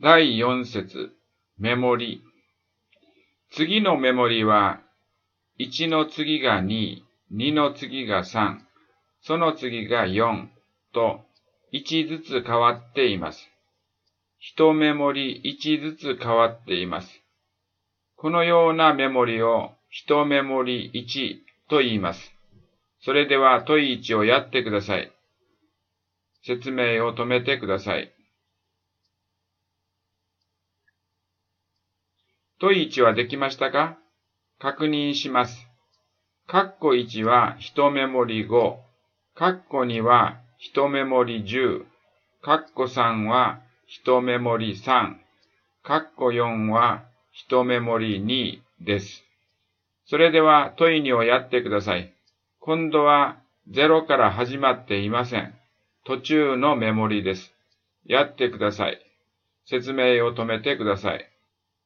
第4節、メモリ。次のメモリは、1の次が2、2の次が3、その次が4と1ずつ変わっています。1メモリ1ずつ変わっています。このようなメモリを1メモリ1と言います。それでは問い1をやってください。説明を止めてください。問い1はできましたか？確認します。括弧1は1メモリ5、括弧2は1メモリ10、括弧3は1メモリ3、括弧4は1メモリ2です。それでは問い2をやってください。今度は0から始まっていません。途中のメモリです。やってください。説明を止めてください。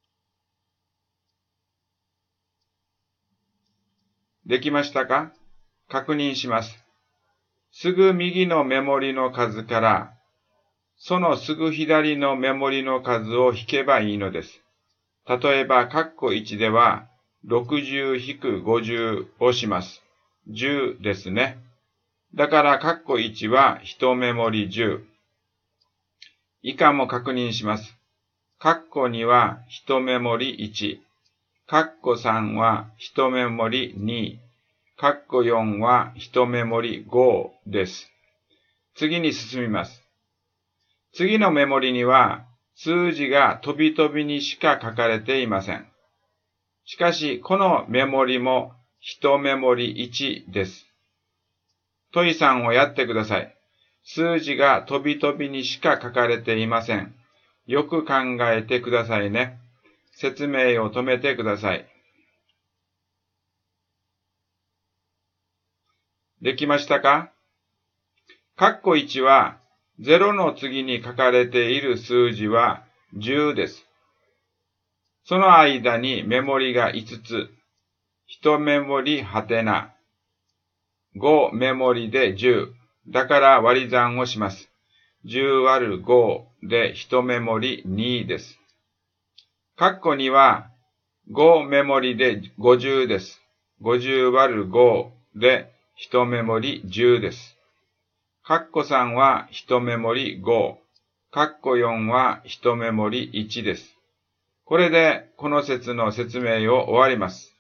できましたか？確認します。すぐ右のメモリの数から、そのすぐ左のメモリの数を引けばいいのです。例えば、括弧1では、60-50をします。10ですね。だから、括弧1は1メモリ10。以下も確認します。括弧2は1メモリ1。括弧3は1メモリ2。括弧4は1メモリ5です。次に進みます。次のメモリには数字が飛び飛びにしか書かれていません。しかし、このメモリも1メモリ1です。問い3をやってください。数字が飛び飛びにしか書かれていません。よく考えてくださいね。説明を止めてください。できましたか？括弧1は0の次に書かれている数字は10です。その間にメモリが5つ。1メモリはてな。5メモリで10。だから割り算をします。10割る5で1メモリ2です。括弧2は5メモリで50です。50割る5で1メモリ10です。括弧3は1メモリ5。括弧4は1メモリ1です。これでこの説の説明を終わります。